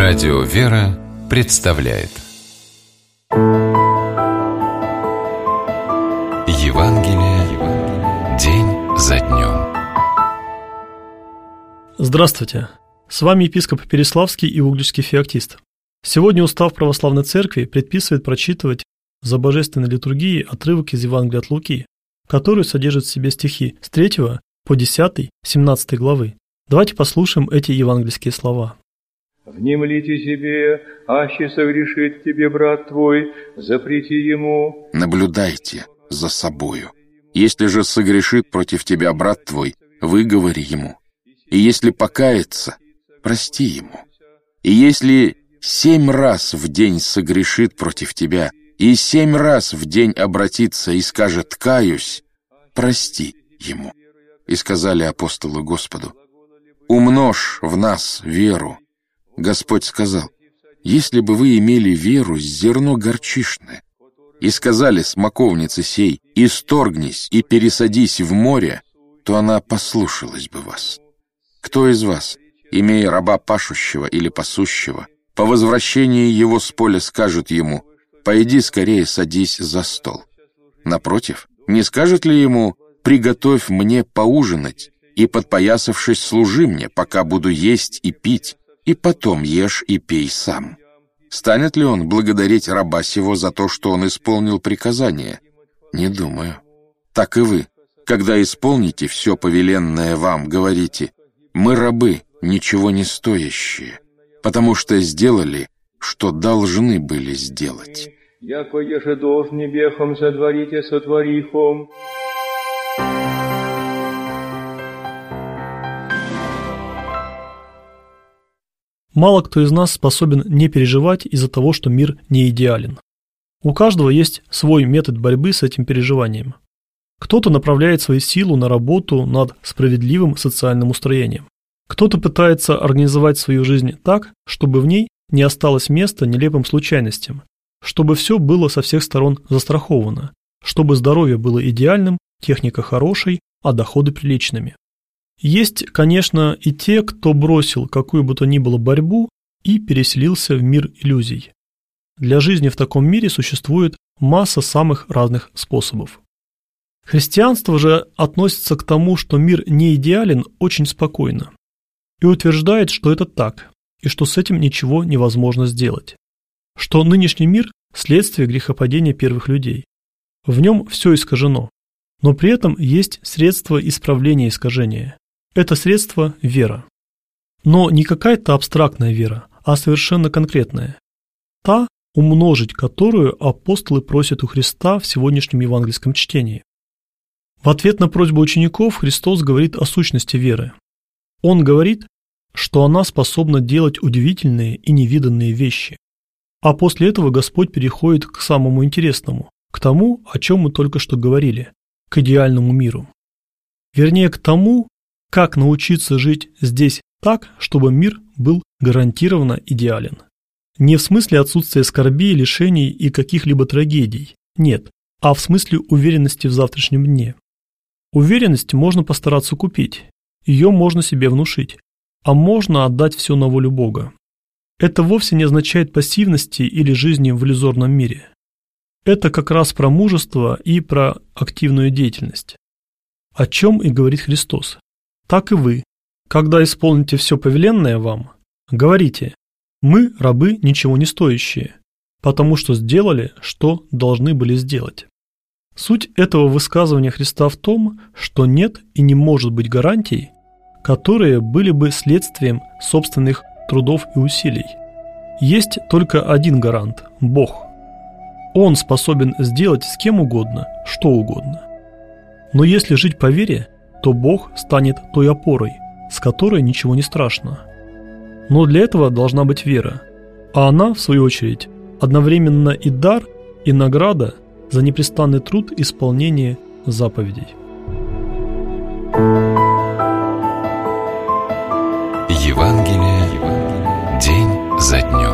Радио «Вера» представляет Евангелие день за днем. Здравствуйте! С вами епископ Переславский и Угличский феоктист. Сегодня устав православной церкви предписывает прочитывать за божественной литургией отрывок из Евангелия от Луки, который содержит в себе стихи с 3 по 10, 17 главы. Давайте послушаем эти евангельские слова. «Внемлите себе, аще согрешит тебе брат твой, запрети ему». Наблюдайте за собою. Если же согрешит против тебя брат твой, выговори ему. И если покается, прости ему. И если 7 раз в день согрешит против тебя, и 7 раз в день обратится и скажет «каюсь», прости ему. И сказали апостолы Господу: умножь в нас веру. Господь сказал: если бы вы имели веру с зерно горчишное, и сказали смоковнице сей: исторгнись и пересадись в море, то она послушалась бы вас. Кто из вас, имея раба пашущего или пасущего, по возвращении его с поля скажет ему: пойди скорее садись за стол? Напротив, не скажет ли ему: приготовь мне поужинать, и, подпоясавшись, служи мне, пока буду есть и пить, и потом ешь и пей сам? Станет ли он благодарить раба сего за то, что он исполнил приказание? Не думаю. Так и вы, когда исполните все повеленное вам, говорите: мы рабы, ничего не стоящие, потому что сделали, что должны были сделать. «Яко еже должны бехом сотворите сотворихом». Мало кто из нас способен не переживать из-за того, что мир не идеален. У каждого есть свой метод борьбы с этим переживанием. Кто-то направляет свою силу на работу над справедливым социальным устроением. Кто-то пытается организовать свою жизнь так, чтобы в ней не осталось места нелепым случайностям, чтобы все было со всех сторон застраховано, чтобы здоровье было идеальным, техника хорошей, а доходы приличными. Есть, конечно, и те, кто бросил какую бы то ни было борьбу и переселился в мир иллюзий. Для жизни в таком мире существует масса самых разных способов. Христианство же относится к тому, что мир не идеален, очень спокойно, и утверждает, что это так, и что с этим ничего невозможно сделать, что нынешний мир – следствие грехопадения первых людей. В нем все искажено, но при этом есть средство исправления искажения. Это средство – вера. Но не какая-то абстрактная вера, а совершенно конкретная. Та, умножить которую апостолы просят у Христа в сегодняшнем евангельском чтении. В ответ на просьбу учеников Христос говорит о сущности веры. Он говорит, что она способна делать удивительные и невиданные вещи. А после этого Господь переходит к самому интересному, к тому, о чем мы только что говорили, к идеальному миру. Вернее, к тому, как научиться жить здесь так, чтобы мир был гарантированно идеален. Не в смысле отсутствия скорбей, лишений и каких-либо трагедий, нет, а в смысле уверенности в завтрашнем дне. Уверенность можно постараться купить, ее можно себе внушить, а можно отдать все на волю Бога. Это вовсе не означает пассивности или жизни в иллюзорном мире. Это как раз про мужество и про активную деятельность. О чем и говорит Христос. Так и вы, когда исполните все повеленное вам, говорите: мы, рабы, ничего не стоящие, потому что сделали, что должны были сделать. Суть этого высказывания Христа в том, что нет и не может быть гарантий, которые были бы следствием собственных трудов и усилий. Есть только один гарант – Бог. Он способен сделать с кем угодно, что угодно. Но если жить по вере, то Бог станет той опорой, с которой ничего не страшно. Но для этого должна быть вера, а она, в свою очередь, одновременно и дар, и награда за непрестанный труд исполнения заповедей. Евангелие день за днем.